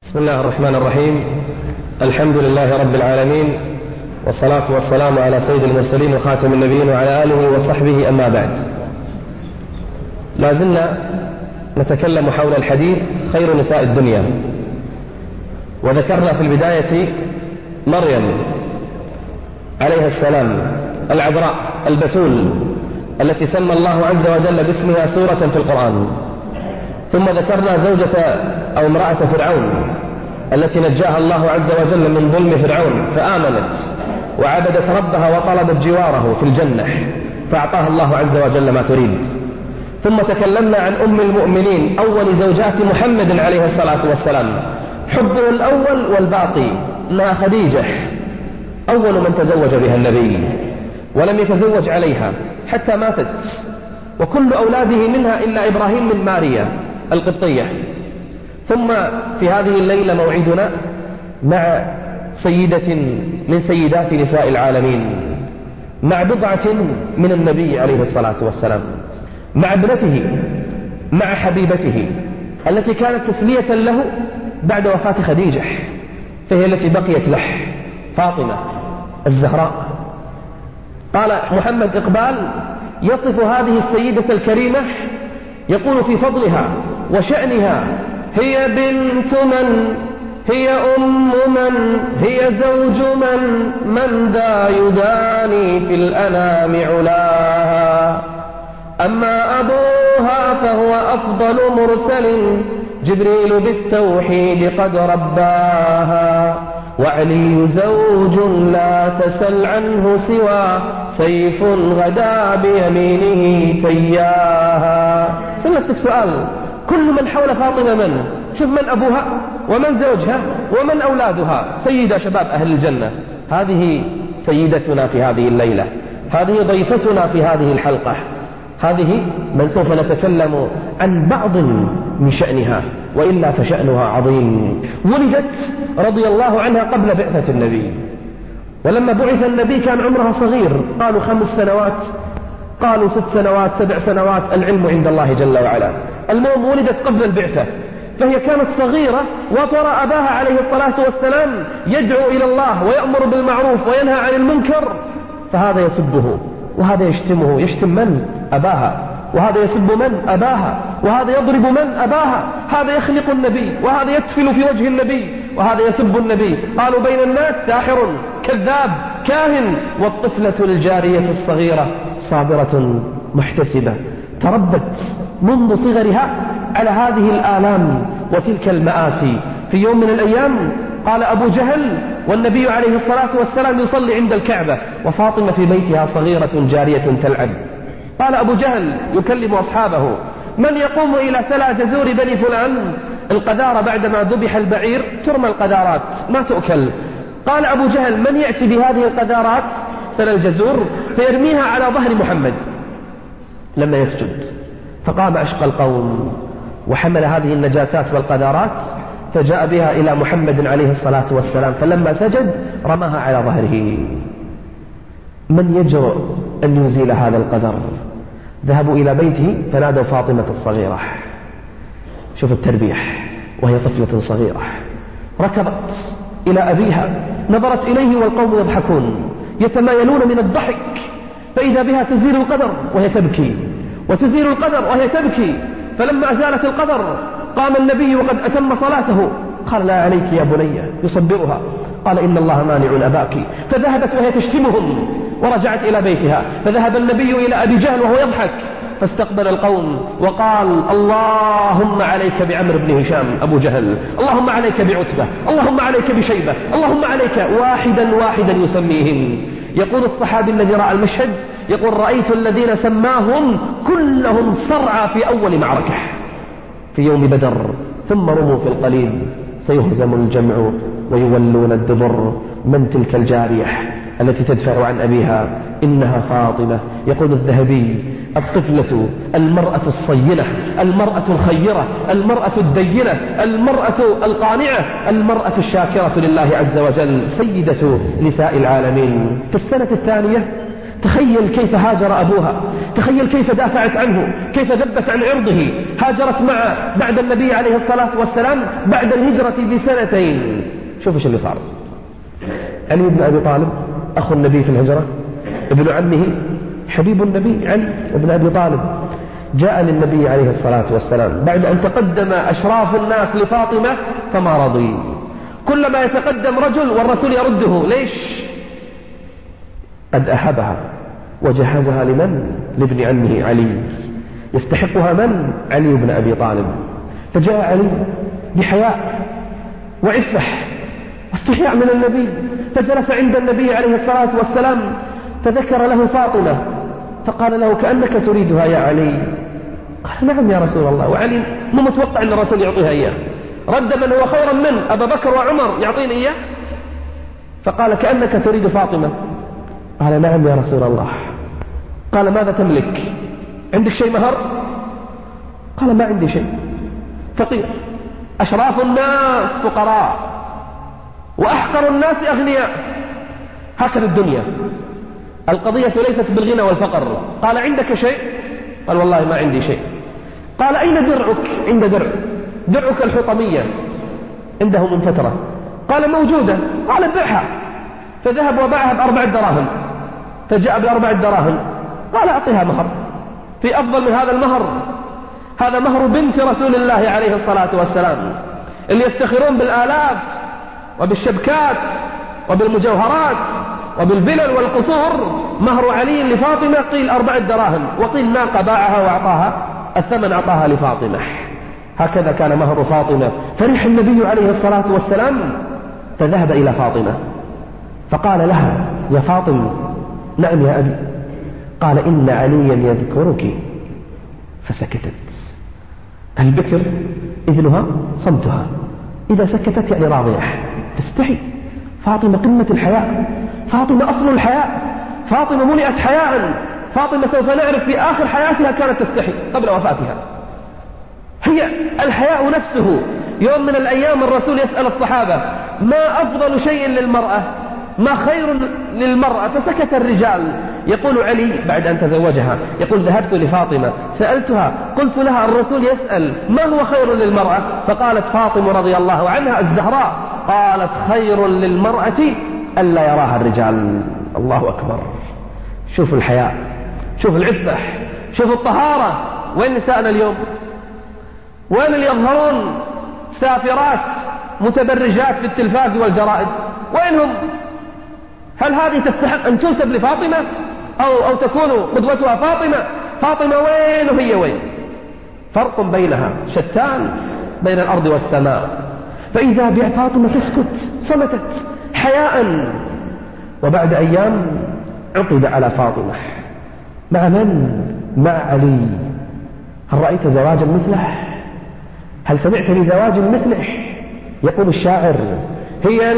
بسم الله الرحمن الرحيم. الحمد لله رب العالمين، والصلاة والسلام على سيد المرسلين وخاتم النبيين وعلى آله وصحبه، أما بعد. لا زلنا نتكلم حول الحديث خير نساء الدنيا، وذكرنا في البداية مريم عليها السلام العذراء البتول التي سمى الله عز وجل باسمها سورة في القرآن، ثم ذكرنا زوجة أو امرأة فرعون التي نجاها الله عز وجل من ظلم فرعون، فآمنت وعبدت ربها وطلبت جواره في الجنة فأعطاها الله عز وجل ما تريد. ثم تكلمنا عن أم المؤمنين أول زوجات محمد عليه الصلاة والسلام، حبه الأول والباقي إنها خديجة، أول من تزوج بها النبي ولم يتزوج عليها حتى ماتت، وكل أولاده منها إلا إبراهيم من ماريا القبطية. ثم في هذه الليلة موعدنا مع سيدة من سيدات نساء العالمين، مع بضعة من النبي عليه الصلاة والسلام، مع ابنته، مع حبيبته التي كانت تسلية له بعد وفاة خديجة، فهي التي بقيت له، فاطمة الزهراء. قال محمد إقبال يصف هذه السيدة الكريمة، يقول في فضلها وشأنها: هي بنت من، هي أم من، هي زوج من ذا يداني في الأنام علاها. أما أبوها فهو أفضل مرسل، جبريل بالتوحيد قد رباها، وعلي زوج لا تسل عنه سوى سيف غدا بيمينه تياها. سأل نفسك سؤال: كل من حول فاطمة من؟ شوف من أبوها ومن زوجها ومن أولادها، سيدة شباب أهل الجنة. هذه سيدتنا في هذه الليلة، هذه ضيفتنا في هذه الحلقة، هذه من سوف نتكلم عن بعض من شأنها، وإلا فشأنها عظيم. ولدت رضي الله عنها قبل بعثة النبي، ولما بعث النبي كان عمرها صغير، قالوا 5 سنوات، قالوا 6 سنوات، 7 سنوات، العلم عند الله جل وعلا. المهم ولدت قبل البعثة، فهي كانت صغيرة، وترى أباها عليه الصلاة والسلام يدعو إلى الله ويأمر بالمعروف وينهى عن المنكر، فهذا يسبه وهذا يشتمه. يشتم من؟ أباها. وهذا يسب من؟ أباها. وهذا يضرب من؟ أباها. هذا يخلق النبي، وهذا يتفل في وجه النبي، وهذا يسب النبي. قالوا بين الناس ساحر كذاب كاهن، والطفلة الجارية الصغيرة صابرة محتسبة، تربت منذ صغرها على هذه الآلام وتلك المآسي. في يوم من الأيام قال أبو جهل والنبي عليه الصلاة والسلام يصلي عند الكعبة، وفاطمة في بيتها صغيرة جارية تلعب. قال أبو جهل يكلم أصحابه: من يقوم إلى سلى جزور بني فلان؟ القذارة بعدما ذبح البعير ترمى القذارات ما تؤكل. قال أبو جهل: من يأتي بهذه القذارات سلى الجزور فيرميها على ظهر محمد لما يسجد؟ فقام أشقى القوم وحمل هذه النجاسات والقذارات فجاء بها إلى محمد عليه الصلاة والسلام، فلما سجد رماها على ظهره. من يجرؤ أن يزيل هذا القدر؟ ذهبوا إلى بيته فنادوا فاطمة الصغيرة. شوف التربية وهي طفلة صغيرة، ركضت إلى أبيها، نظرت إليه والقوم يضحكون يتمايلون من الضحك، فإذا بها تزيل القدر وهي تبكي، وتزيل القدر وهي تبكي. فلما أزالت القدر قام النبي وقد أتم صلاته، قال: لا عليك يا بني، يصبرها. قال: إن الله مانع أباك. فذهبت وهي تشتمهم ورجعت إلى بيتها، فذهب النبي إلى أبي جهل وهو يضحك، فاستقبل القوم وقال: اللهم عليك بعمر بن هشام أبو جهل، اللهم عليك بعتبة، اللهم عليك بشيبة، اللهم عليك، واحدا واحدا يسميهم. يقول الصحابي الذي رأى المشهد، يقول: رأيت الذين سماهم كلهم صرعى في أول معركة في يوم بدر، ثم رموا في القليل، سيهزم الجمع ويولون الدبر. من تلك الجارية التي تدفع عن أبيها؟ إنها فاطمة. يقول الذهبي: الطفلة، المرأة الصينة، المرأة الخيرة، المرأة الدينة، المرأة القانعة، المرأة الشاكرة لله عز وجل، سيدة نساء العالمين. في السنة الثانية تخيل كيف هاجر أبوها، تخيل كيف دافعت عنه، كيف ذبت عن عرضه. هاجرت معه بعد النبي عليه الصلاة والسلام بعد الهجرة ب2 شوفوا ايش اللي صار. علي بن أبي طالب أخو النبي في الهجرة، ابن عمه حبيب النبي علي بن أبي طالب، جاء للنبي عليه الصلاة والسلام بعد أن تقدم أشراف الناس لفاطمة فما رضي. كلما يتقدم رجل والرسول يرده. ليش؟ قد أحبها وجهزها لمن؟ لابن عمه علي. يستحقها من؟ علي بن أبي طالب. فجاء علي بحياء وعفة واستحياء من النبي، فجلس عند النبي عليه الصلاة والسلام، فذكر له فاطمة فقال له: كأنك تريدها يا علي. قال: نعم يا رسول الله. وعلي مو متوقع أن الرسول يعطيها إياه، رد من هو خيرا من أبا بكر وعمر يعطيني إياه. فقال: كأنك تريد فاطمة. قال: نعم يا رسول الله. قال: ماذا تملك؟ عندك شيء مهر؟ قال: ما عندي شيء، فقير، أشراف الناس فقراء وأحقر الناس أغنياء. هكذا الدنيا، القضية ليست بالغنى والفقر. قال: عندك شيء؟ قال: والله ما عندي شيء. قال: أين درعك؟ عند درعك الحطمية عنده من فترة. قال: موجودة. قال: بيعها. فذهب وباعها ب4 دراهم، فجاء ب4 دراهم. قال: أعطيها مهر. في أفضل من هذا المهر؟ هذا مهر بنت رسول الله عليه الصلاة والسلام، اللي يفتخرون بالآلاف وبالشبكات وبالمجوهرات وبالفلل والقصور. مهر علي لفاطمة قيل 4 دراهم، وقيل ناقة باعها وأعطاها الثمن، أعطاها لفاطمة. هكذا كان مهر فاطمة. فرح النبي عليه الصلاة والسلام، فذهب إلى فاطمة فقال لها: يا فاطمة. نعم يا أبي. قال: إن عليا يذكرك. فسكتت. البكر إذنها صمتها، إذا سكتت يعني راضية، تستحي. فاطمة قمة الحياء، فاطمة أصل الحياء، فاطمة ملئت حياء. فاطمة سوف نعرف في آخر حياتها كانت تستحي قبل وفاتها. هي الحياء نفسه. يوم من الأيام الرسول يسأل الصحابة: ما أفضل شيء للمرأة؟ ما خير للمرأة؟ فسكت الرجال. يقول علي بعد أن تزوجها، يقول: ذهبت لفاطمة سألتها، قلت لها: الرسول يسأل ما هو خير للمرأة؟ فقالت فاطمة رضي الله عنها الزهراء، قالت: خير للمرأة ألا يراها الرجال. الله أكبر. شوف الحياء، شوف العفة، شوف الطهارة. وين نساءنا اليوم؟ وين اللي يظهرون سافرات متبرجات في التلفاز والجرائد؟ وينهم؟ هل هذه تستحق أن تنسب لفاطمة أو تكون قدوتها فاطمة؟ فاطمة وين وهي وين؟ فرق بينها شتان بين الأرض والسماء. فإذا بفاطمة تسكت، صمتت حياء. وبعد أيام عقد على فاطمة. مع من؟ مع علي. هل رأيت زواجا مثله؟ هل سمعت لزواج مثله؟ يقول الشاعر: هي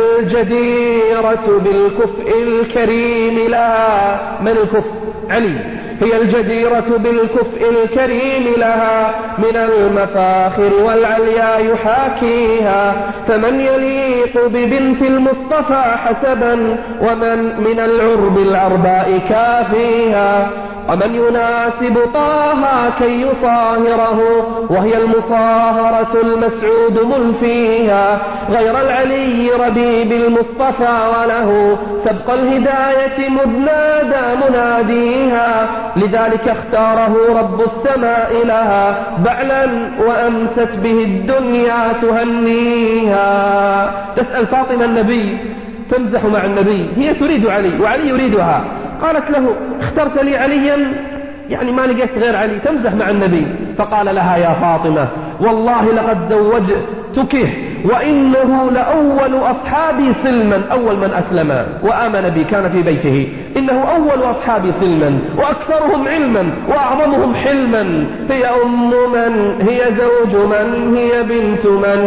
الجديرة بالكفء الكريم لها. من الكفء؟ علي. هي الجديرة بالكفء الكريم لها، من المفاخر والعليا يحاكيها. فمن يليق ببنت المصطفى حسبا، ومن من العرب العرباء كافيها. ومن يناسب طه كي يصاهره، وهي المصاهرة المسعود ملفيها. غير العلي ربيب المصطفى، وله سبق الهداية مذ نادى مناديها. لذلك اختاره رب السماء لها بعلا، وأمست به الدنيا تهنيها. تسأل فاطمة النبي، تمزح مع النبي، هي تريد علي وعلي يريدها. قالت له: اخترت لي عليا؟ يعني ما لقيت غير علي. تمزح مع النبي. فقال لها: يا فاطمة، والله لقد زوجتك، وإنه لأول أصحابي سلما، أول من أسلم وآمن بي كان في بيته. إنه أول أصحابي سلما، وأكثرهم علما، وأعظمهم حلما. هي أم من؟ هي زوج من؟ هي بنت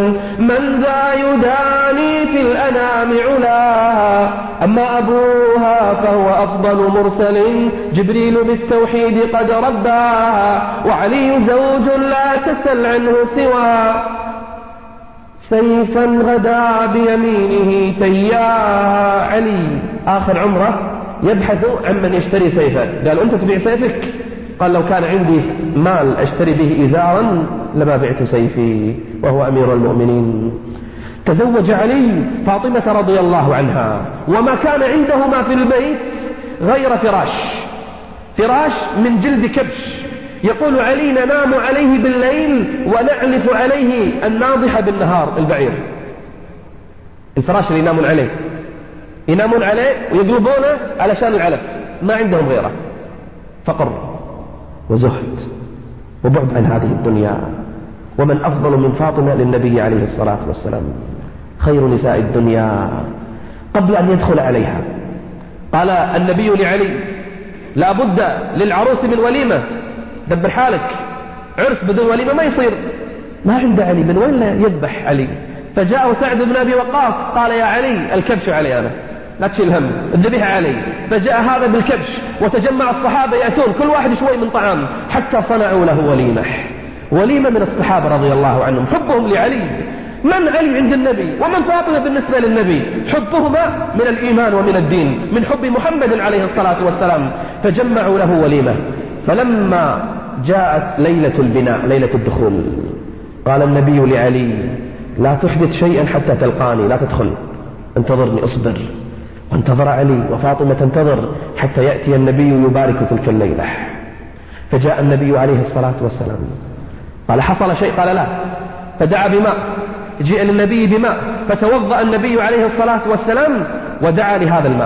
من ذا يداني في الأنام علاها. أما أبوها فهو أفضل مرسل، جبريل بالتوحيد قد رباها. وعلي زوج لا تسل عنه سوى سيفا غدا بيمينه تياها. علي آخر عمره يبحث عن من يشتري سيفه. قال أنت تبيع سيفك؟ قال لو كان عندي مال أشتري به إزارا لما بعت سيفي، وهو أمير المؤمنين. تزوج علي فاطمة رضي الله عنها، وما كان عندهما في البيت غير فراش من جلد كبش. يقول علي ننام عليه بالليل ونعلف عليه الناضح بالنهار، البعير، الفراش اللي ينامون عليه ويقلبونه علشان العلف، ما عندهم غيره. فقر وزهد وبعد عن هذه الدنيا. ومن أفضل من فاطمة للنبي عليه الصلاة والسلام، خير نساء الدنيا. قبل أن يدخل عليها قال النبي لعلي لا بد للعروس من وليمة، دبر حالك، عرس بدون وليمة ما يصير. ما عند علي، من وين يذبح علي؟ فجاءه سعد بن أبي وقاص قال يا علي الكبش علي أنا، لا تشيل هم، الذبيحة علي. فجاء هذا بالكبش وتجمع الصحابة يأتون كل واحد شوي من طعام، حتى صنعوا له وليمة من الصحابة رضي الله عنهم، حبهم لعلي. من علي عند النبي ومن فاطمة بالنسبة للنبي؟ حبهما من الإيمان ومن الدين، من حب محمد عليه الصلاة والسلام. فجمعوا له وليمة. فلما جاءت ليلة البناء، ليلة الدخول، قال النبي لعلي لا تحدث شيئا حتى تلقاني، لا تدخل، انتظرني، اصبر. وانتظر علي وفاطمة تنتظر حتى يأتي النبي يبارك تلك الليلة. فجاء النبي عليه الصلاة والسلام، قال حصل شيء؟ قال لا. فدعا بماء، جاء للنبي بماء، فتوضأ النبي عليه الصلاة والسلام ودعا لهذا الماء،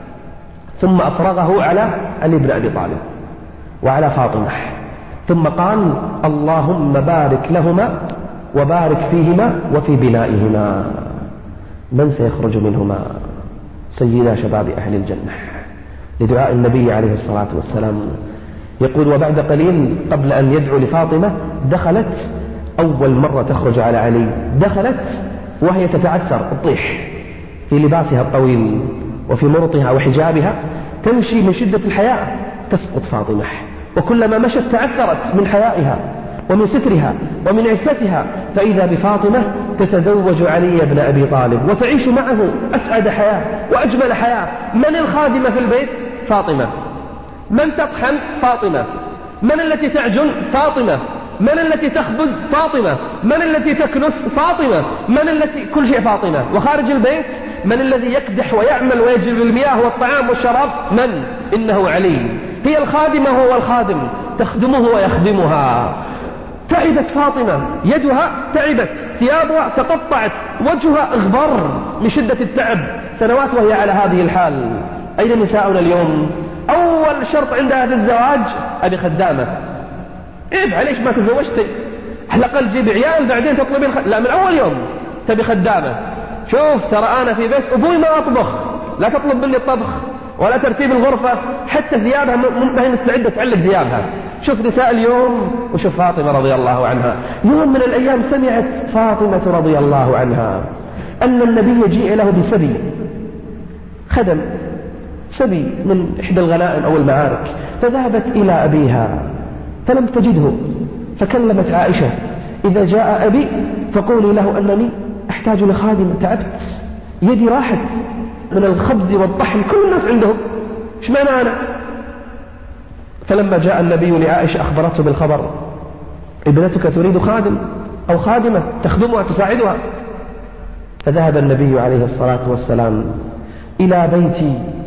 ثم أفرغه على علي بن أبي طالب وعلى فاطمة، ثم قال اللهم بارك لهما وبارك فيهما وفي بنائهما. من سيخرج منهما؟ سيدا شباب أهل الجنة، لدعاء النبي عليه الصلاة والسلام. يقول وبعد قليل قبل أن يدعو لفاطمة دخلت، أول مرة تخرج على علي، دخلت وهي تتعثر، تطيح في لباسها الطويل وفي مرطها وحجابها، تمشي من شدة الحياء، تسقط فاطمة، وكلما مشت تعثرت من حيائها ومن سترها ومن عفتها. فإذا بفاطمة تتزوج علي بن أبي طالب وتعيش معه أسعد حياة وأجمل حياة. من الخادمة في البيت؟ فاطمة. من تطحن؟ فاطمة. من التي تعجن؟ فاطمة. من التي تخبز؟ فاطمة. من التي تكنس؟ فاطمة. من التي كل شيء فاطمة. وخارج البيت من الذي يكدح ويعمل ويجلب المياه والطعام والشراب؟ من؟ إنه علي. هي الخادمة وهو الخادم، تخدمه ويخدمها. تعبت فاطمة، يدها تعبت، ثيابها تقطعت، وجهها اغبر من شدة التعب، سنوات وهي على هذه الحال. أين نساؤنا اليوم؟ أول شرط عندها في الزواج أبي خدامة. إيه ليش ما تزوجتي؟ على الأقل جيبي عيال بعدين تطلبين لا، من أول يوم تبي خدامة. شوف ترى أنا في بيت أبوي ما أطبخ، لا تطلب مني الطبخ ولا ترتيب الغرفة، حتى ثيابها ما هي مستعدة تعلق ثيابها. شوف نساء اليوم وشوف فاطمة رضي الله عنها. يوم من الأيام سمعت فاطمة رضي الله عنها أن النبي يجيء له بسبي، خدم سبي من إحدى الغنائم أو المعارك، فذهبت إلى أبيها فلم تجده، فكلمت عائشة إذا جاء أبي فقولي له أنني أحتاج لخادم، تعبت، يدي راحت من الخبز والطحن، كل الناس عندهم، إيش معنى أنا؟ فلما جاء النبي لعائشة أخبرته بالخبر، ابنتك تريد خادم أو خادمة تخدمها تساعدها. فذهب النبي عليه الصلاة والسلام إلى بيت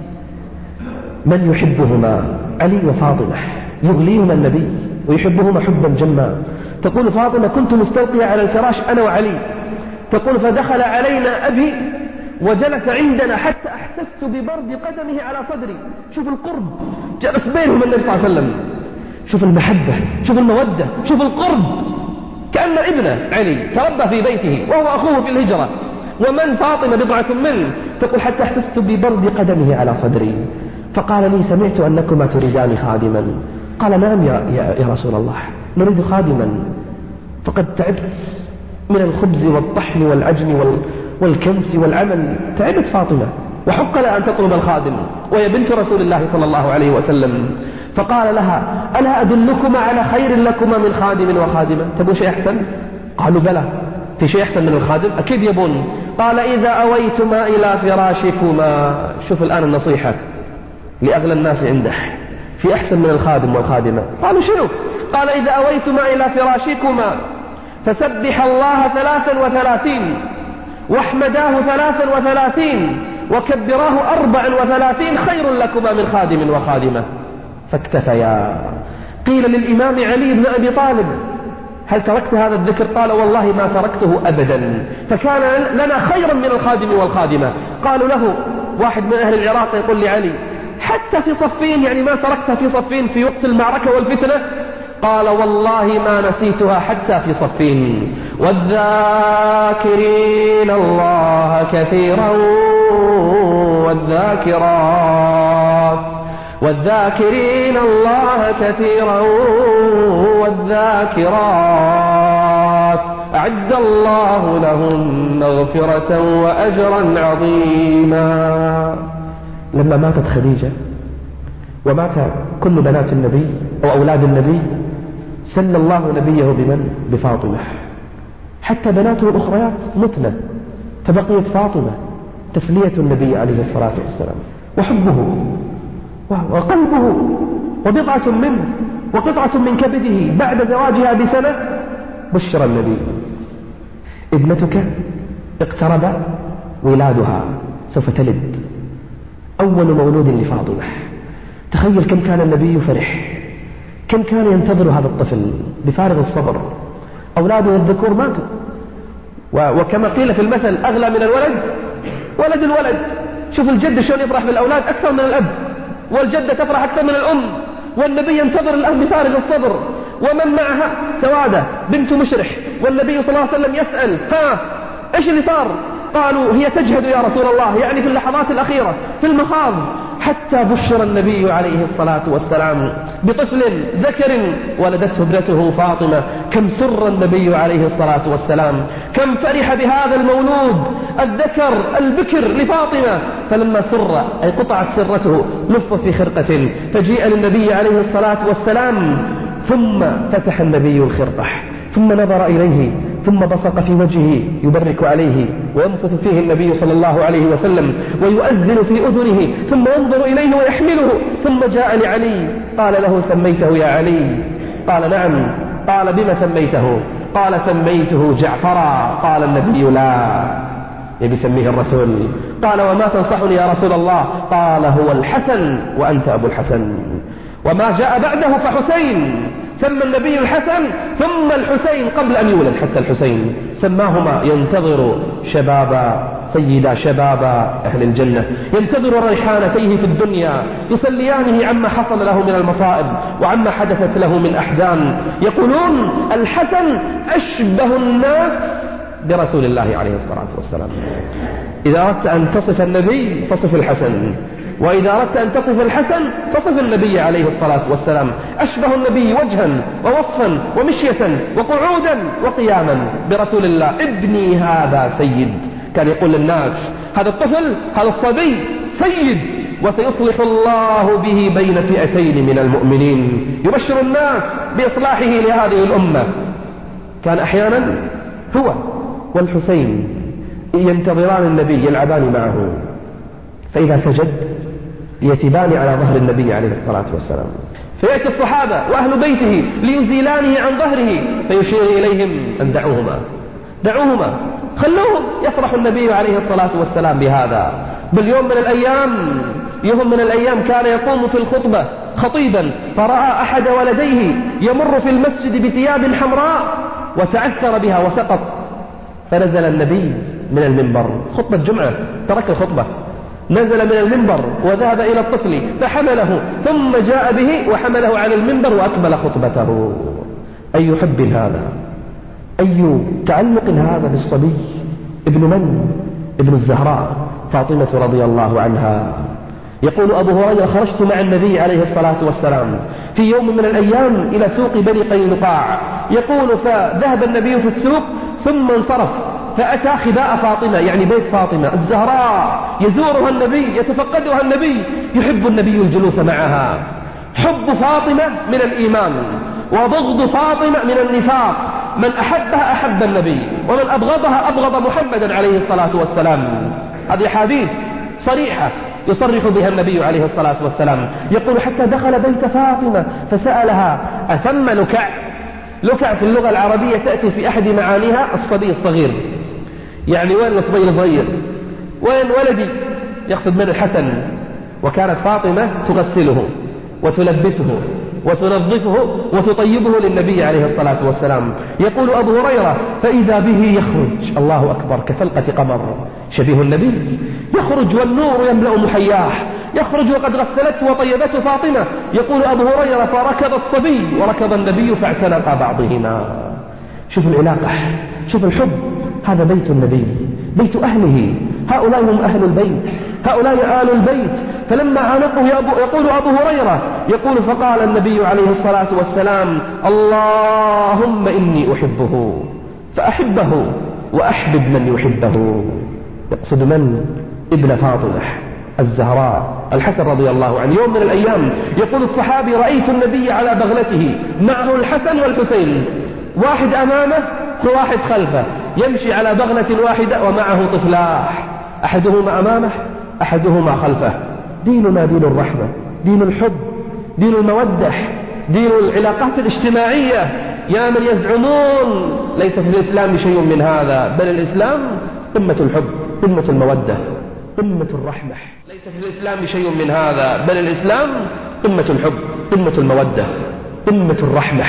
من يحبهما، علي وفاطمة، يغليهما النبي ويحبهما حبا جما. تقول فاطمة كنت مستلقية على الفراش أنا وعلي، تقول فدخل علينا أبي وجلس عندنا حتى أحسست ببرد قدمه على صدري. شوف القرب، جلس بينهم النبي صلى الله عليه وسلم، شوف المحبة، شوف المودة، شوف القرب، كأن ابنه علي تربى في بيته وهو أخوه في الهجرة، ومن فاطمة بضعة منه. تقول حتى أحسست ببرد قدمه على صدري، فقال لي سمعت أنكما تريدان خادما. قال نعم يا رسول الله، نريد خادما، فقد تعبت من الخبز والطحن والعجن والكنس والعمل، تعبت فاطمة وحق لها أن تطلب الخادم، وهي بنت رسول الله صلى الله عليه وسلم. فقال لها ألا أدلكما على خير لكما من خادم وخادمة؟ تبون شيء أحسن؟ قالوا بلى، في شيء أحسن من الخادم؟ أكيد يبون. قال إذا أويتما إلى فراشكما، شوف الآن النصيحة، لأغلى الناس عنده، في أحسن من الخادم والخادمة. قالوا شنو؟ قال إذا أويتما إلى فراشكما فسبح الله 33 واحمداه 33 وكبراه 34 خير لكما من خادم وخادمة. فاكتفيا. قيل للإمام علي بن أبي طالب هل تركت هذا الذكر؟ قال والله ما تركته أبدا، فكان لنا خيرا من الخادم والخادمة. قالوا له واحد من أهل العراق يقول لعلي حتى في صفين، يعني ما تركتها في صفين في وقت المعركة والفتنة؟ قال والله ما نسيتها حتى في صفين. والذاكرين الله كثيرا والذاكرين الله كثيرا والذاكرات أعد الله لهم مغفرة وأجرا عظيما. لما ماتت خديجة ومات كل بنات النبي أو أولاد النبي سل الله نبيه بمن؟ بفاطمة، حتى بناته الأخريات متنة، فبقيت فاطمة تسلية النبي عليه الصلاة والسلام وحبه وقلبه وبضعة منه وقطعة من كبده. بعد زواجها بسنة بشر النبي ابنتك اقترب ولادها، سوف تلد، أول مولود لفاطمة. تخيل كم كان النبي فرح، كم كان ينتظر هذا الطفل بفارغ الصبر. أولاده الذكور ماتوا، وكما قيل في المثل أغلى من الولد ولد الولد. شوف الجد شلون يفرح بالأولاد أكثر من الأب، والجدة تفرح أكثر من الأم، والنبي ينتظر الأم بفارغ الصبر. ومن معها سوادة بنت مشرح، والنبي صلى الله عليه وسلم يسأل إيش اللي صار؟ قالوا هي تجهد يا رسول الله، يعني في اللحظات الأخيرة في المخاض. حتى بشر النبي عليه الصلاة والسلام بطفل ذكر ولدته ابنته فاطمة. كم سر النبي عليه الصلاة والسلام، كم فرح بهذا المولود الذكر البكر لفاطمة. فلما سر أي قطعت سرته لف في خرقة، فجيء للنبي عليه الصلاة والسلام، ثم فتح النبي الخرقة، ثم نظر إليه، ثم بصق في وجهه يبرك عليه، وينفث فيه النبي صلى الله عليه وسلم ويؤذن في أذنه، ثم ينظر إليه ويحمله. ثم جاء لعلي قال له سميته يا علي؟ قال نعم. قال بما سميته؟ قال سميته جعفرا. قال النبي لا، يبي يسميه الرسول. قال وما تنصحني يا رسول الله؟ قال هو الحسن وأنت أبو الحسن، وما جاء بعده فحسين. سمى النبي الحسن ثم الحسين قبل أن يولد، حتى الحسين سماهما ينتظر شباب سيدا شباب أهل الجنة، ينتظر ريحانتيه في الدنيا، يسليانه عما حصل له من المصائب وعما حدثت له من أحزان. يقولون الحسن أشبه الناس برسول الله عليه الصلاة والسلام. إذا أردت أن تصف النبي فصف الحسن، وإذا أردت أن تصف الحسن فصف النبي عليه الصلاة والسلام. أشبه النبي وجها ووصفا ومشية وقعودا وقياما برسول الله. ابني هذا سيد، كان يقول للناس هذا الطفل هذا الصبي سيد، وسيصلح الله به بين فئتين من المؤمنين، يبشر الناس بإصلاحه لهذه الأمة. كان أحيانا هو والحسين ينتظران النبي يلعبان معه، فإذا سجد يتبان على ظهر النبي عليه الصلاة والسلام، فيأتي الصحابة وأهل بيته ليزيلانه عن ظهره، فيشير إليهم أن دعوهما خلوهم. يفرح النبي عليه الصلاة والسلام بهذا. بل يوم من الأيام كان يقوم في الخطبة خطيبا، فرأى أحد ولديه يمر في المسجد بثياب حمراء وتعثر بها وسقط، فنزل النبي من المنبر، خطبة جمعة ترك الخطبة، نزل من المنبر وذهب إلى الطفل فحمله، ثم جاء به وحمله على المنبر وأكمل خطبته. أي حب هذا، أي تعلق هذا بالصبي. ابن من؟ ابن الزهراء فاطمة رضي الله عنها. يقول أبو هريرة خرجت مع النبي عليه الصلاة والسلام في يوم من الأيام إلى سوق بني قينقاع. يقول فذهب النبي في السوق ثم انصرف، فأتى خباء فاطمة، يعني بيت فاطمة الزهراء، يزورها النبي، يتفقدها النبي، يحب النبي الجلوس معها. حب فاطمة من الإيمان، وبغض فاطمة من النفاق. من أحبها أحب النبي، ومن أبغضها أبغض محمدا عليه الصلاة والسلام. هذه حديث صريحة يصرح بها النبي عليه الصلاة والسلام. يقول حتى دخل بيت فاطمة فسألها أثم لكع؟ لكع في اللغة العربية تأتي في أحد معانيها الصبي الصغير، يعني وين الصبي الصغير؟ وين ولدي؟ يقصد من الحسن. وكانت فاطمة تغسله وتلبسه وتنظفه وتطيبه للنبي عليه الصلاة والسلام. يقول أبو هريرة فإذا به يخرج، الله أكبر، كفلقة قمر شبيه النبي، يخرج والنور يملأ محياه، يخرج وقد غسلته وطيبته فاطمة. يقول أبو هريرة فركض الصبي وركض النبي فاعتنق بعضهما. شوف العلاقة، شوف الحب. هذا بيت النبي، بيت أهله، هؤلاء هم أهل البيت، هؤلاء آل البيت. فلما عانقه يقول أبو هريرة يقول فقال النبي عليه الصلاة والسلام اللهم إني أحبه فأحبه وأحبب من يحبه. يقصد من؟ ابن فاطمة الزهراء الحسن رضي الله عنه. يوم من الأيام يقول الصحابي رأيت النبي على بغلته معه الحسن والحسين، واحد أمامه وواحد خلفه، يمشي على بغلة واحدة ومعه طفلاح، أحدهما أمامه أحدهما خلفه. ديننا دين الرحمة، دين الحب، دين المودة، دين العلاقات الاجتماعية. يا من يزعمون ليس في الإسلام شيء من هذا، بل الإسلام قمة الحب، قمة المودة، قمة الرحمة. ليس في الإسلام شيء من هذا، بل الإسلام قمة الحب، قمة المودة، قمة الرحمة.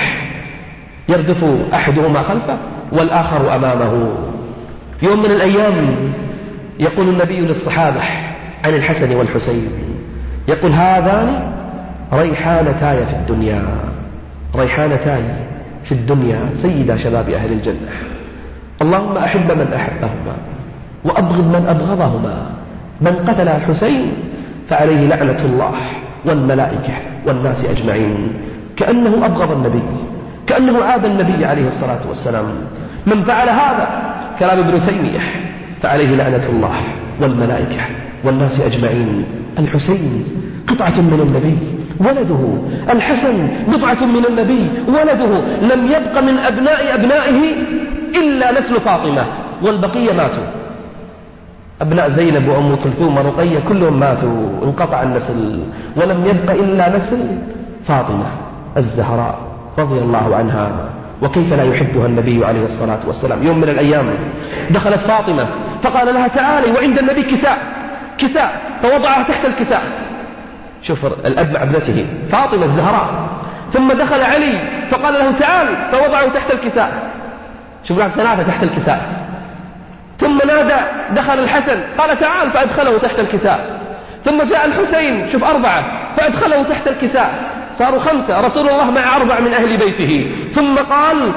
يردف أحدهما خلفه والآخر أمامه. يوم من الأيام يقول النبي للصحابة عن الحسن والحسين، يقول هذان ريحانتاي في الدنيا، ريحانتاي في الدنيا سيدا شباب أهل الجنة. اللهم أحب من أحبهما وأبغض من أبغضهما. من قتل الحسين فعليه لعنة الله والملائكة والناس أجمعين. كأنه أبغض النبي، كأنه عاد النبي عليه الصلاة والسلام. من فعل هذا كلام ابن تيمية فعليه لعنة الله والملائكة والناس أجمعين. الحسين قطعة من النبي ولده، الحسن بضعة من النبي ولده. لم يبق من أبناء أبنائه إلا نسل فاطمة، والبقية ماتوا. أبناء زينب وأم كلثوم ورقية كلهم ماتوا، انقطع النسل، ولم يبق إلا نسل فاطمة الزهراء رضي الله عنها. وكيف لا يحبها النبي عليه الصلاة والسلام. يوم من الأيام دخلت فاطمة فقال لها تعالي، وعند النبي كساء فوضعها تحت الكساء. شوف الأب مع ابنته فاطمة الزهراء. ثم دخل علي فقال له تعال فوضعه تحت الكساء. شوف لها ثلاثة تحت الكساء. ثم نادى دخل الحسن قال تعال فأدخله تحت الكساء. ثم جاء الحسين، شوف أربعة فأدخله تحت الكساء. صاروا خمسة، رسول الله مع أربع من أهل بيته. ثم قال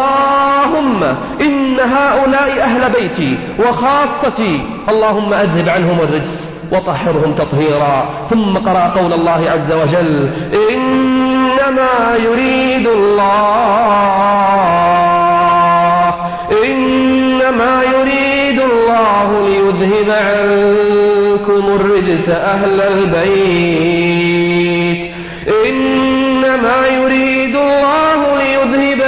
اللهم إن هؤلاء أهل بيتي وخاصتي، اللهم أذهب عنهم الرجس وطهرهم تطهيرا. ثم قرأ قول الله عز وجل إنما يريد الله ليذهب عنكم الرجس أهل البيت. إنما يريد الله ليذهب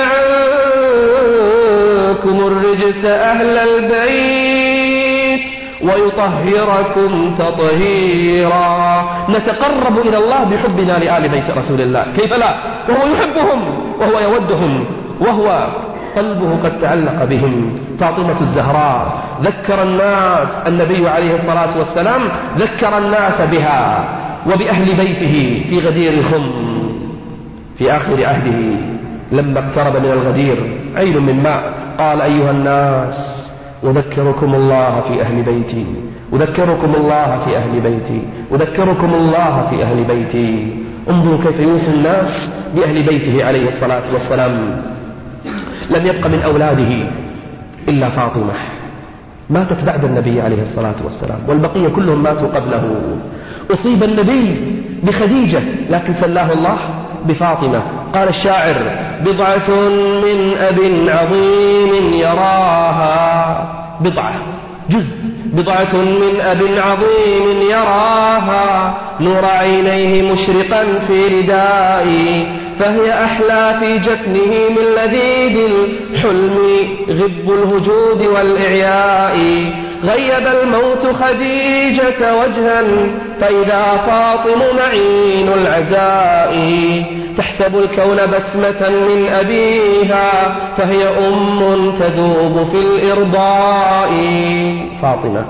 عنكم الرجس أهل البيت ويطهركم تطهيرا. نتقرب إلى الله بحبنا لآل بيت رسول الله، كيف لا؟ وهو يحبهم وهو يودهم وهو قلبه قد تعلق بهم. فاطمة الزهراء ذكر الناس، النبي عليه الصلاة والسلام ذكر الناس بها وبأهل بيته في غدير خم في آخر عهده. لما اقترب من الغدير عين من ماء قال أيها الناس أذكركم الله في أهل بيتي، أذكركم الله في أهل بيتي، أذكركم الله في أهل بيتي. انظروا كيف يوصي الناس بأهل بيته عليه الصلاة والسلام. لم يبق من أولاده إلا فاطمة، ماتت بعد النبي عليه الصلاة والسلام، والبقية كلهم ماتوا قبله. أصيب النبي بخديجة لكن سلاه الله بفاطمة. قال الشاعر بضعة من أب عظيم يراها، بضعة جزء، بضعة من أب عظيم يراها نور عينيه مشرقا في ردائي، فهي أحلى في جفنه من لذيذ الحلم غب الهجود والإعياء. غيب الموت خديجة وجها فإذا فاطم معين العزاء تحسب الكون بسمة من أبيها فهي أم تذوب في الإرضاء. فاطمة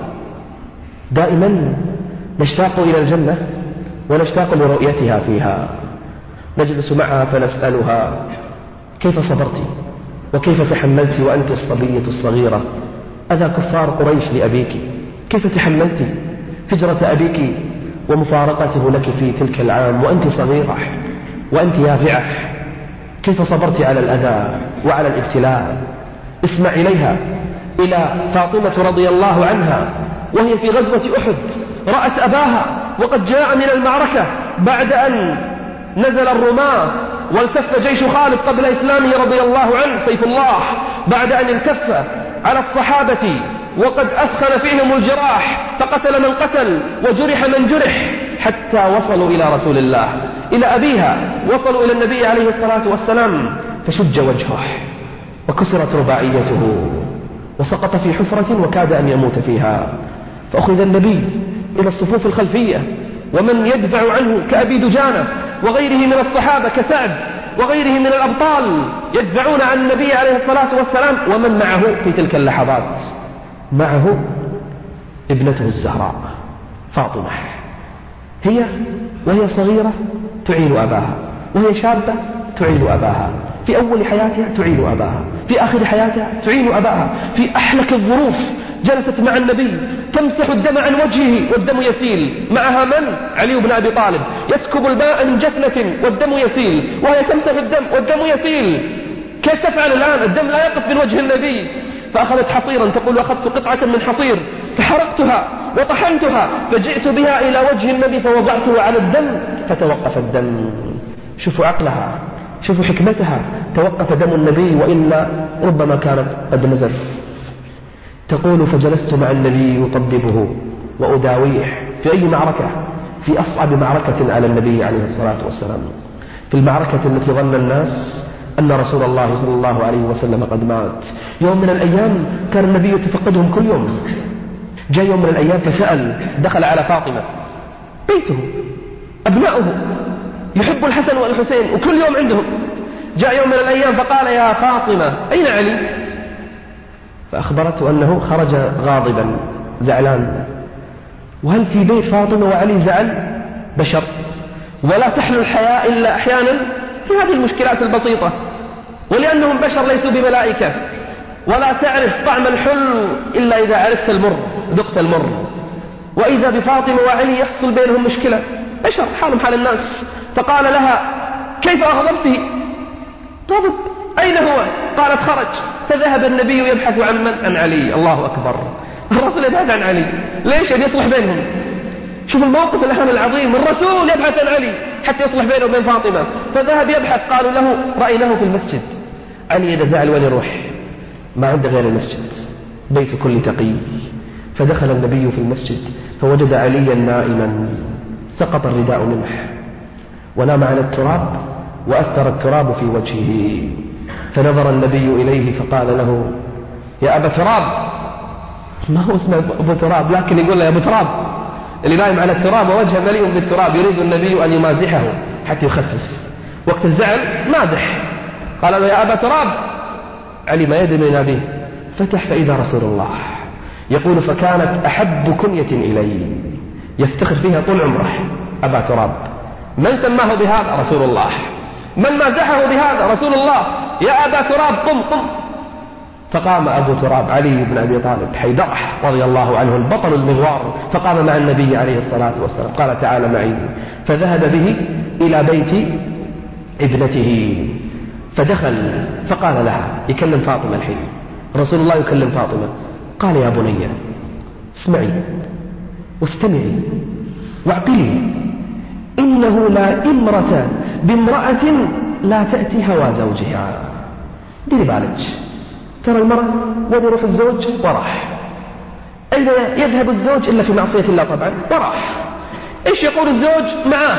دائما نشتاق إلى الجنة ونشتاق لرؤيتها فيها، نجلس معها فنسألها كيف صبرت وكيف تحملت وأنت الصبية الصغيرة أذى كفار قريش لأبيك؟ كيف تحملت هجرة أبيك ومفارقته لك في تلك العام وأنت صغيرة وأنت يافعة؟ كيف صبرت على الأذى وعلى الابتلاء؟ اسمع إليها، إلى فاطمة رضي الله عنها وهي في غزوة أحد رأت أباها وقد جاء من المعركة بعد أن نزل الرماة والتف جيش خالد قبل إسلامه رضي الله عنه سيف الله، بعد أن التف على الصحابة وقد أسخن فيهم الجراح فقتل من قتل وجرح من جرح حتى وصلوا إلى رسول الله، إلى أبيها، وصلوا إلى النبي عليه الصلاة والسلام فشج وجهه وكسرت رباعيته وسقط في حفرة وكاد أن يموت فيها، فأخذ النبي إلى الصفوف الخلفية ومن يدفع عنه كأبي دجانة وغيره من الصحابة كسعد وغيره من الأبطال يدفعون عن النبي عليه الصلاة والسلام، ومن معه في تلك اللحظات معه ابنته الزهراء فاطمة، هي وهي صغيرة تعين أباها، وهي شابة تعين أباها، في أول حياتها تعين أباها، في آخر حياتها تعين أباها، في أحلك الظروف جلست مع النبي تمسح الدم عن وجهه والدم يسيل، معها من؟ علي بن أبي طالب يسكب الماء من جفنة والدم يسيل وهي تمسح الدم والدم يسيل. كيف تفعل الآن؟ الدم لا يقف من وجه النبي، فأخذت حصيرا، تقول أخذت قطعة من حصير فحرقتها وطحنتها فجئت بها إلى وجه النبي فوضعته على الدم فتوقف الدم. شوفوا عقلها، شوفوا حكمتها، توقف دم النبي وإلا ربما كان قد نزف. تقول فجلست مع النبي أطببه وأداويه في أي معركة؟ في أصعب معركة على النبي عليه الصلاة والسلام، في المعركة التي ظن الناس أن رسول الله صلى الله عليه وسلم قد مات. يوم من الأيام كان النبي يتفقدهم كل يوم، جاء يوم من الأيام فسأل، دخل على فاطمة بيته أبناؤه يحب الحسن والحسين وكل يوم عندهم، جاء يوم من الأيام فقال يا فاطمة أين علي؟ فأخبرته أنه خرج غاضبا زعلان. وهل في بيت فاطمة وعلي زعل؟ بشر، ولا تحلو الحياة إلا أحيانا في هذه المشكلات البسيطة، ولأنهم بشر ليسوا بملائكة، ولا تعرف طعم الحلو إلا إذا عرفت المر، ذقت المر. وإذا بفاطمة وعلي يحصل بينهم مشكلة، بشر حالهم حال الناس. فقال لها كيف أغضبته؟ غضب، أين هو؟ قالت خرج. فذهب النبي يبحث عن من؟ عن علي. الله أكبر، الرسول يبحث عن علي، ليش؟ أن يصلح بينهم. شوف الموقف الأهم العظيم، الرسول يبحث عن علي حتى يصلح بينه وبين فاطمة. فذهب يبحث، قالوا له رأيناه في المسجد. علي إذا زعل وين يروح؟ ما عنده غير المسجد، بيت كل تقي. فدخل النبي في المسجد فوجد عليا نائما، سقط الرداء منه ونام على التراب وأثر التراب في وجهه. فنظر النبي إليه فقال له يا أبا تراب، ما هو اسمه أبو تراب لكن يقول له يا أبو تراب، اللي نايم على التراب ووجهه مليء بالتراب، يريد النبي أن يمازحه حتى يخفف. وقت الزعل مازح، قال له يا أبا تراب. علي ما يدري من أبيه، فتح فإذا رسول الله يقول فكانت أحب كنية إلي يفتخر فيها طول عمره أبا تراب. من سماه بهذا؟ رسول الله. من مازحه بهذا؟ رسول الله. يا أبا تراب قم قم. فقام أبو تراب علي بن أبي طالب حيدره رضي الله عنه البطل المغوار، فقام مع النبي عليه الصلاة والسلام، قال تعالى معي. فذهب به إلى بيت ابنته فدخل فقال لها، يكلم فاطمة الحين، رسول الله يكلم فاطمة، قال يا بني اسمعي واستمعي واعقلي، إنه لا إمرة بامرأة لا تأتي هوى زوجها. ديري بالك، ترى المرأة وين يروح الزوج وراح، أين يذهب الزوج إلا في معصية الله طبعا وراح، إيش يقول الزوج معاه.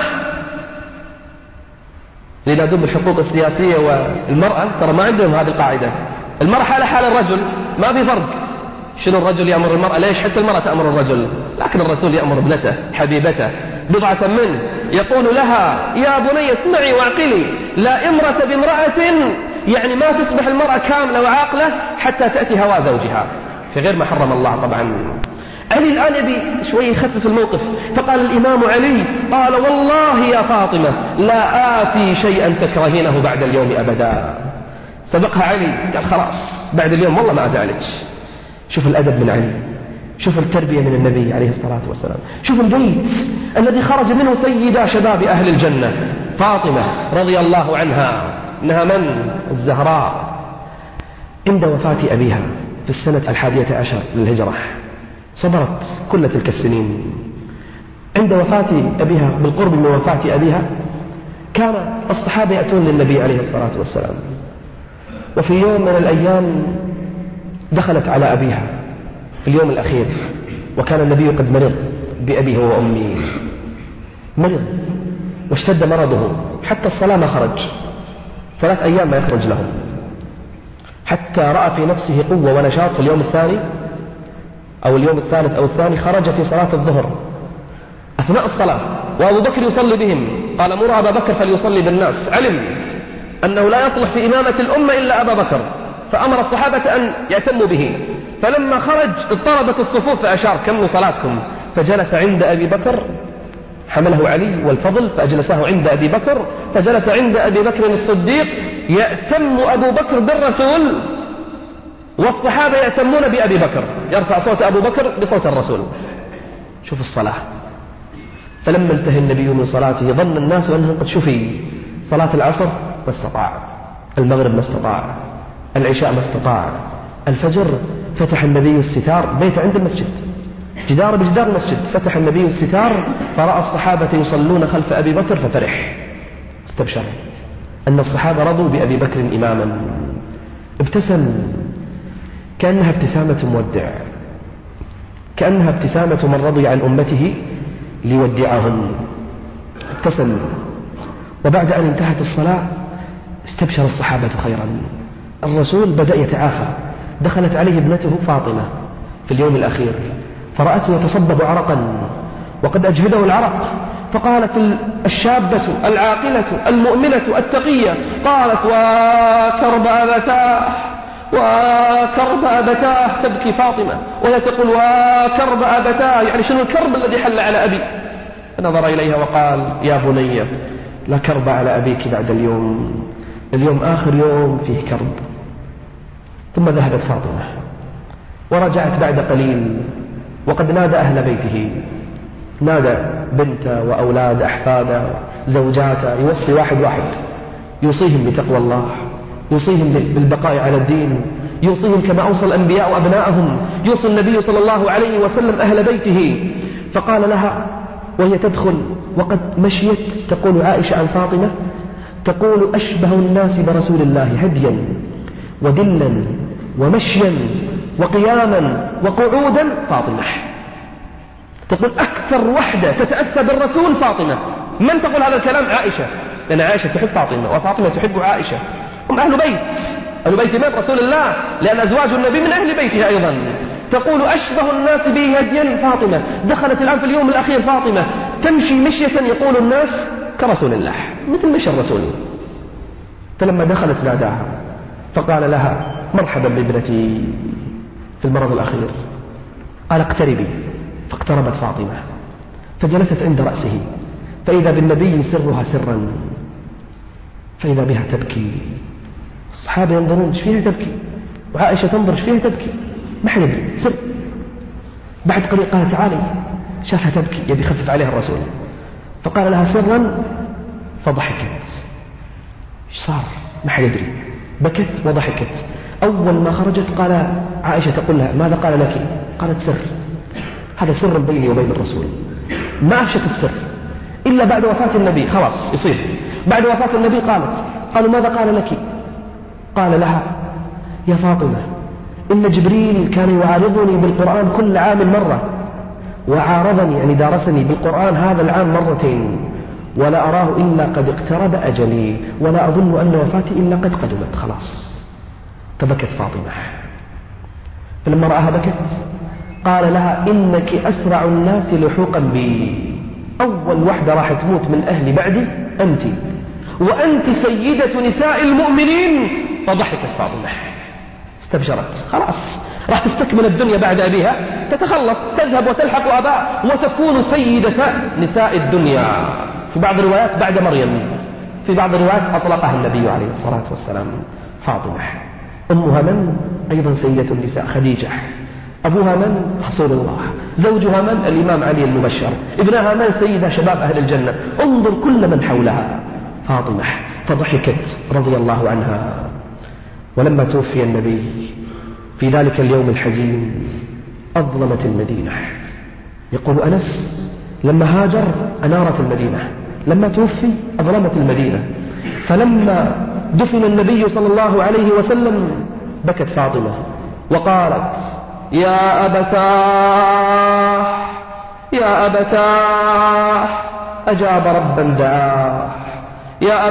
لذا ذم الحقوق السياسية والمرأة ترى ما عندهم هذه القاعدة، المرأة حال الرجل ما في فرق، شنو الرجل يأمر المرأة؟ ليش حتى المرأة تأمر الرجل؟ لكن الرسول يأمر ابنته حبيبته بضعة منه، يقول لها يا بني اسمعي واعقلي، لا إمرة بامرأة، يعني ما تصبح المرأة كاملة وعاقلة حتى تأتي هوى زوجها في غير ما حرم الله طبعا. علي الآن يبي شوي يخفف الموقف، فقال الإمام علي قال والله يا فاطمة لا آتي شيئا تكرهينه بعد اليوم أبدا. سبقها علي قال خلاص بعد اليوم والله ما أزعلك. شوف الأدب من علي، شوف التربية من النبي عليه الصلاة والسلام، شوف البيت الذي خرج منه سيدة شباب أهل الجنة فاطمة رضي الله عنها، إنها من؟ الزهراء. عند وفاة أبيها في السنة 11 للهجرة صبرت كل تلك السنين. عند وفاة أبيها بالقرب من وفاة أبيها كان الصحابة يأتون للنبي عليه الصلاة والسلام، وفي يوم من الأيام دخلت على أبيها في اليوم الأخير، وكان النبي قد مرض بأبيه وأمه، مرض واشتد مرضه حتى الصلاة ما خرج، 3 أيام ما يخرج لهم، حتى رأى في نفسه قوة ونشاط في اليوم الثاني أو اليوم الثالث أو الثاني خرج في صلاة الظهر أثناء الصلاة وأبو بكر يصلي بهم، قال مروا أبا بكر فليصلي بالناس، علم أنه لا يصلح في إمامة الأمة إلا أبا بكر، فأمر الصحابة أن يأتموا به. فلما خرج اضطربت الصفوف فأشار كملوا صلاتكم، فجلس عند أبي بكر، حمله علي والفضل فأجلسه عند أبي بكر، فجلس عند أبي بكر الصديق، يأتم أبو بكر بالرسول والصحابة يأتمون بأبي بكر، يرفع صوت أبو بكر بصوت الرسول. شوف الصلاة. فلما انتهى النبي من صلاته ظن الناس أنه قد شفي، صلاة العصر ما استطاع، المغرب ما استطاع، العشاء ما استطاع، الفجر فتح النبي الستار، بيت عند المسجد جدار بجدار المسجد، فتح النبي الستار فرأى الصحابة يصلون خلف أبي بكر ففرح، استبشر أن الصحابة رضوا بأبي بكر إماما، ابتسم كأنها ابتسامة مودع، كأنها ابتسامة من رضي عن أمته ليودعهم، ابتسم. وبعد أن انتهت الصلاة استبشر الصحابة خيرا، الرسول بدأ يتعافى، دخلت عليه ابنته فاطمة في اليوم الأخير فرأته يتصبب عرقا وقد أجهده العرق، فقالت الشابة العاقلة المؤمنة التقية، قالت وكرب أبتاه وكرب أبتاه، تبكي فاطمة وهي تقول وكرب أبتاه، يعني شنو الكرب الذي حل على أبي؟ فنظر إليها وقال يا بني لا كرب على أبيك بعد اليوم، اليوم آخر يوم فيه كرب. ثم ذهبت فاطمة ورجعت بعد قليل وقد نادى أهل بيته، نادى بنته وأولاد أحفاده زوجاته، يوصي واحد واحد، يوصيهم بتقوى الله، يوصيهم بالبقاء على الدين، يوصيهم كما أوصى الأنبياء وأبنائهم، يوصي النبي صلى الله عليه وسلم أهل بيته. فقال لها وهي تدخل وقد مشيت، تقول عائشة عن فاطمة، تقول أشبه الناس برسول الله هديا ودلا ومشيا وقياما وقعودا فاطمة، تقول أكثر وحدة تتأسى بالرسول فاطمة. من تقول هذا الكلام؟ عائشة، لأن عائشة تحب فاطمة وفاطمة تحب عائشة، هم أهل بيت، أهل بيت من رسول الله، لأن أزواج النبي من أهل بيته أيضا. تقول أشبه الناس به هديا فاطمة، دخلت الآن في اليوم الأخير فاطمة تمشي مشية يقول الناس كرسول الله، مثل مشي الرسول. فلما دخلت ناداها فقال لها مرحبا بابنتي في المرض الأخير، قال اقتربي، فاقتربت فاطمة فجلست عند رأسه، فإذا بالنبي سرها سرا، فإذا بها تبكي، الصحابة ينظرون ايش فيها تبكي، وعائشة تنظر ايش فيها تبكي، ما حد يدري، سر. بعد قليل قال تعالي، شافها تبكي يبي يخفف عليها الرسول، فقال لها سرا فضحكت. ايش صار؟ ما حد يدري، بكت وضحكت. أول ما خرجت قال عائشة تقول لها ماذا قال لك؟ قالت سر، هذا سر بيني وبين الرسول، ما أفشت السر إلا بعد وفاة النبي، خلاص يصير بعد وفاة النبي. قالوا ماذا قال لك؟ قال لها يا فاطمة إن جبريل كان يعارضني بالقرآن كل عام مرة، وعارضني يعني دارسني بالقرآن هذا العام مرتين، ولا أراه إلا قد اقترب أجلي، ولا أظن أن وفاتي إلا قد قدمت. خلاص فبكت فاطمة. فلما رآها بكت قال لها إنك أسرع الناس لحوقا بي، أول واحدة راح تموت من أهلي بعدي أنت، وأنت سيدة نساء المؤمنين. فضحكت فاطمة استبشرت، خلاص راح تستكمل الدنيا بعد أبيها، تتخلص تذهب وتلحق أباها وتكون سيدة نساء الدنيا. في بعض الروايات بعد مريم، في بعض الروايات أطلقها النبي عليه الصلاة والسلام. فاطمة أمها من؟ أيضا سيدة النساء خديجة. أبوها من؟ رسول الله. زوجها من؟ الإمام علي المبشر. ابنها من؟ سيدة شباب أهل الجنة. انظر كل من حولها فاطمة. فضحكت رضي الله عنها. ولما توفي النبي في ذلك اليوم الحزين أظلمت المدينة. يقول أنس لما هاجر أنارت المدينة، لما توفي أظلمت المدينة. فلما دفن النبي صلى الله عليه وسلم بكت فاطمة وقالت يا أبتاه يا أبتاه أجاب ربا دعاه، يا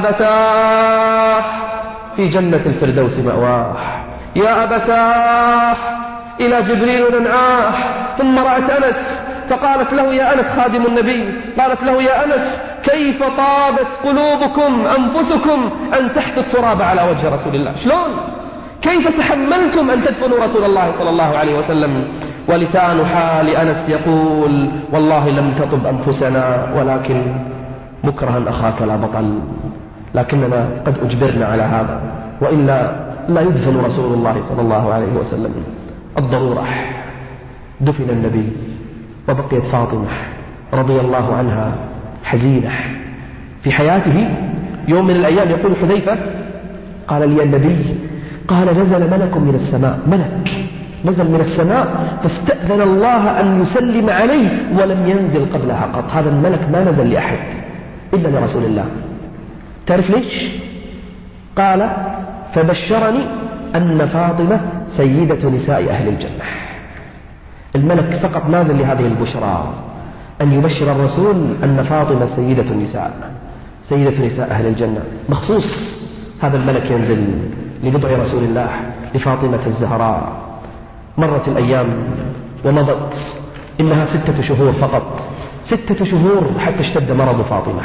أبتاه في جنة الفردوس مأواه، يا أبتاه إلى جبريل ننعاه. ثم رأت أنس فقالت له يا أنس خادم النبي، قالت له يا أنس كيف طابت قلوبكم أنفسكم أن تحثوا التراب على وجه رسول الله، شلون؟ كيف تحملتم أن تدفنوا رسول الله صلى الله عليه وسلم؟ ولسان حال أنس يقول والله لم تطب أنفسنا ولكن مكرها أخاك لا بطل، لكننا قد أجبرنا على هذا، وإلا لا يدفن رسول الله صلى الله عليه وسلم. الضرورة دفن النبي وبقيت فاطمة رضي الله عنها حزينة. في حياته يوم من الأيام يقول حذيفة قال لي النبي قال نزل ملك من السماء، ملك نزل من السماء فاستأذن الله أن يسلم عليه ولم ينزل قبلها قط. هذا الملك ما نزل لأحد إلا لرسول الله. تعرف ليش؟ قال فبشرني أن فاطمة سيدة نساء أهل الجنة. الملك فقط نازل لهذه البشرى، أن يبشر الرسول أن فاطمة سيدة النساء، سيدة نساء أهل الجنة. مخصوص هذا الملك ينزل لبضع رسول الله لفاطمة الزهراء. مرت الأيام ومضت، إنها 6 شهور فقط، 6 شهور حتى اشتد مرض فاطمة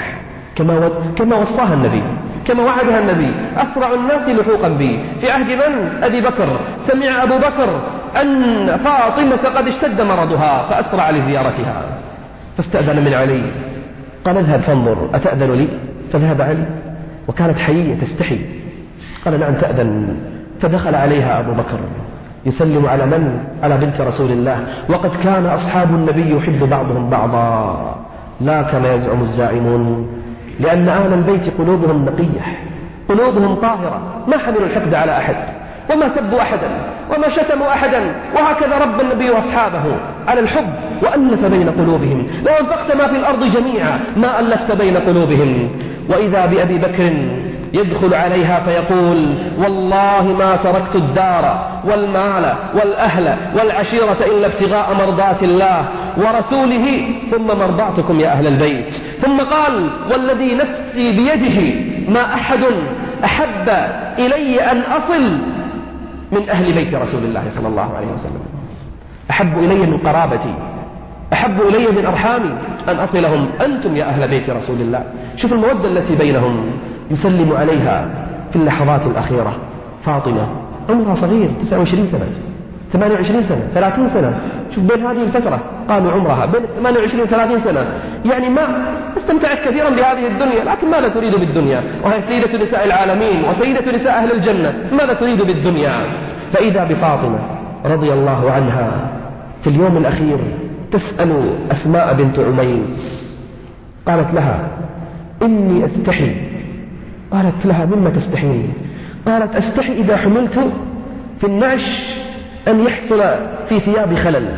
كما وصاها النبي، كما وعدها النبي أسرع الناس لحوقا بي. في عهد من؟ أبي بكر. سمع أبو بكر أن فاطمة قد اشتد مرضها فأسرع لزيارتها، فاستأذن من علي قال اذهب فانظر أتأذن لي؟ فذهب علي وكانت حيية تستحي، قال نعم تأذن. فدخل عليها أبو بكر يسلم على من؟ على بنت رسول الله. وقد كان أصحاب النبي يحب بعضهم بعضا لا كما يزعم الزاعمون، لأن أهل البيت قلوبهم نقية، قلوبهم طاهرة، ما حملوا الحقد على أحد وما سبوا أحدا وما شتموا أحدا. وهكذا رب النبي وأصحابه على الحب وألف بين قلوبهم. لو أنفقت ما في الأرض جميعا ما ألفت بين قلوبهم. وإذا بأبي بكر يدخل عليها فيقول والله ما تركت الدار والمال والأهل والعشيرة إلا ابتغاء مرضات الله ورسوله ثم مرضاتكم يا أهل البيت. ثم قال والذي نفسي بيده ما أحد أحب إلي أن أصل من أهل بيت رسول الله صلى الله عليه وسلم، أحب إلي من قرابتي، أحب إلي من أرحامي أن أصلهم أنتم يا أهل بيت رسول الله. شوف المودة التي بينهم. يسلم عليها في اللحظات الأخيرة. فاطمة عمرها صغير 29 سنة 28 سنة 30 سنة. شوف بين هذه الفترة قالوا عمرها بين 28 30 سنة، يعني ما استمتعت كثيرا بهذه الدنيا، لكن ماذا تريد بالدنيا وهي سيدة نساء العالمين وسيدة نساء أهل الجنة؟ ماذا تريد بالدنيا؟ فإذا بفاطمة رضي الله عنها في اليوم الأخير تسأل أسماء بنت عميس، قالت لها إني أستحي. قالت لها مما تستحين؟ قالت أستحي إذا حملت في النعش أن يحصل في ثيابي خلل.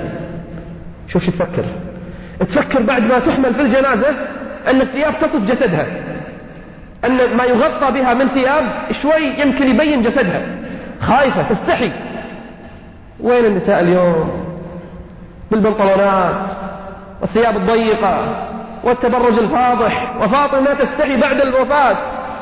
شوف شو تفكر بعد ما تحمل في الجنازة أن الثياب تصف جسدها، أن ما يغطى بها من ثياب شوي يمكن يبين جسدها، خايفة تستحي. وين النساء اليوم؟ بالبنطلونات والثياب الضيقة والتبرج الفاضح. وفاطمة تستحي بعد الوفاة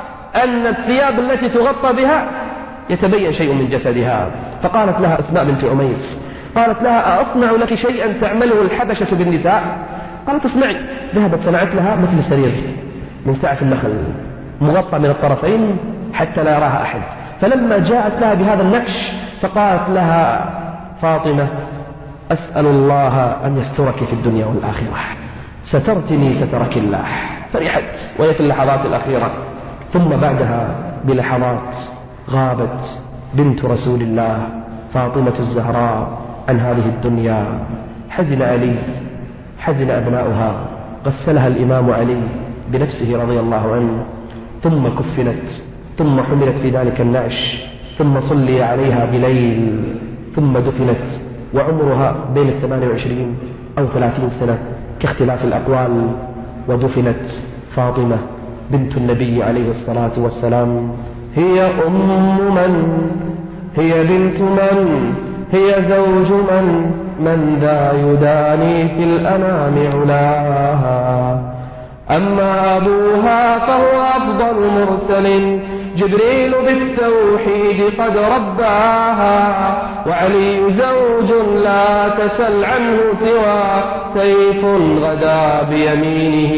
أن الثياب التي تغطى بها يتبين شيء من جسدها. فقالت لها أسماء بنت عميس قالت لها أصنع لك شيئا تعمله الحبشة بالنساء؟ قالت اصنعي. ذهبت صنعت لها مثل سرير من سعة النخل مغطى من الطرفين حتى لا يراها أحد. فلما جاءت لها بهذا النعش فقالت لها فاطمة أسأل الله أن يسترك في الدنيا والآخرة، سترتني سترك الله. فرحت وهي في اللحظات الأخيرة. ثم بعدها بلحظات غابت بنت رسول الله فاطمة الزهراء عن هذه الدنيا. حزن علي، حزن أبناؤها، غسلها الإمام علي بنفسه رضي الله عنه، ثم كفنت، ثم حملت في ذلك النعش، ثم صلي عليها بليل، ثم دفنت وعمرها بين 28 أو 30 سنة كاختلاف الأقوال. ودفنت فاطمة بنت النبي عليه الصلاة والسلام. هي أم من؟ هي بنت من؟ هي زوج من ذا يداني في الأنام علاها؟ أما أبوها فهو أفضل مرسل، جبريل بالتوحيد قد رباها، وعلي زوج لا تسل عنه سوى سيف غدا بيمينه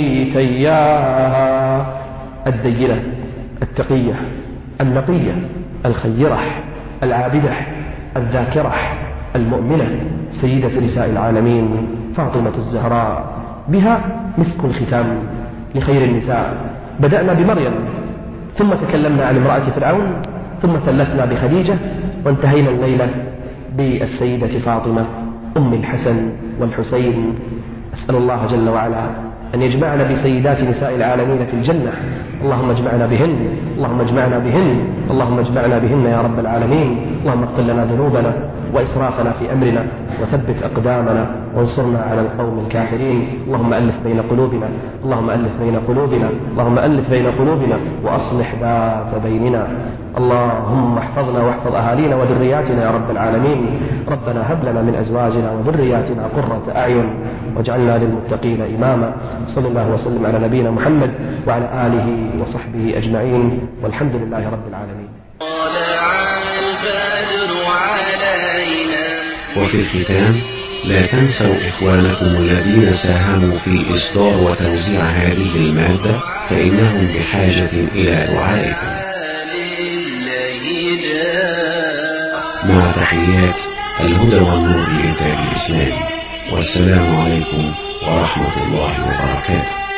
تياها. الدينة التقية النقية الخيرة العابدة الذاكرة المؤمنة سيدة نساء العالمين فاطمة الزهراء، بها مسك الختام لخير النساء. بدأنا بمريم، ثم تكلمنا عن امرأة فرعون، ثم ثلثنا بخديجة، وانتهينا الليلة بالسيدة فاطمة أم الحسن والحسين. أسأل الله جل وعلا أن يجمعنا بسيدات نساء العالمين في الجنة. اللهم اجمعنا بهن، اللهم اجمعنا بهن، اللهم اجمعنا بهن يا رب العالمين. اللهم اغفر لنا ذنوبنا وإسرافنا في أمرنا، وثبت أقدامنا، وانصرنا على القوم الكافرين. اللهم ألف بين قلوبنا، اللهم ألف بين قلوبنا، اللهم ألف بين قلوبنا، وأصلح ذات بيننا. اللهم احفظنا واحفظ أهالينا وذرياتنا يا رب العالمين. ربنا هب لنا من أزواجنا وذرياتنا قرة أعين واجعلنا للمتقين إماما. صلى الله وسلم على نبينا محمد وعلى آله وصحبه أجمعين، والحمد لله رب العالمين. وفي الختام لا تنسوا إخوانكم الذين ساهموا في إصدار وتوزيع هذه المادة، فإنهم بحاجة إلى دعائكم. مع تحيات الهدى والنور للإنتاج الإسلامي، والسلام عليكم ورحمة الله وبركاته.